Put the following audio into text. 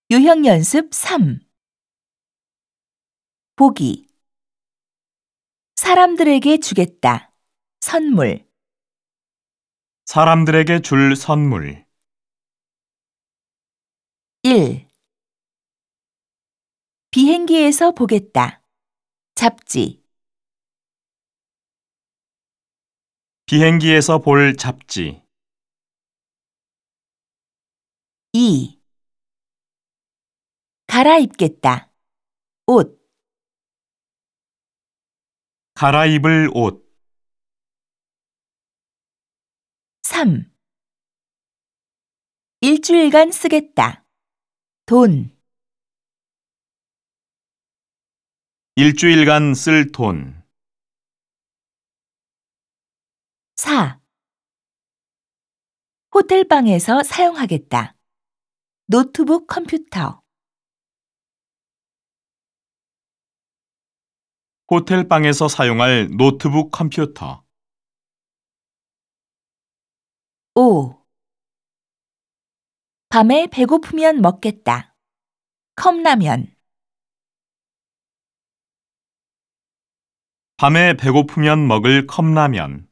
유형 연습 3. 보기. 사람들에게 주겠다. 선물. 사람들에게 줄 선물. 1. 비행기에서 보겠다. 잡지. 비행기에서 볼 잡지. 2. 갈아입겠다. 옷. 갈아입을 옷. 3. 일주일간 쓰겠다. 돈. 일주일간 쓸 돈. 4. 호텔방에서 사용하겠다. 노트북 컴퓨터. 호텔방에서 사용할 노트북 컴퓨터. 5. 밤에 배고프면 먹겠다. 컵라면. 밤에 배고프면 먹을 컵라면.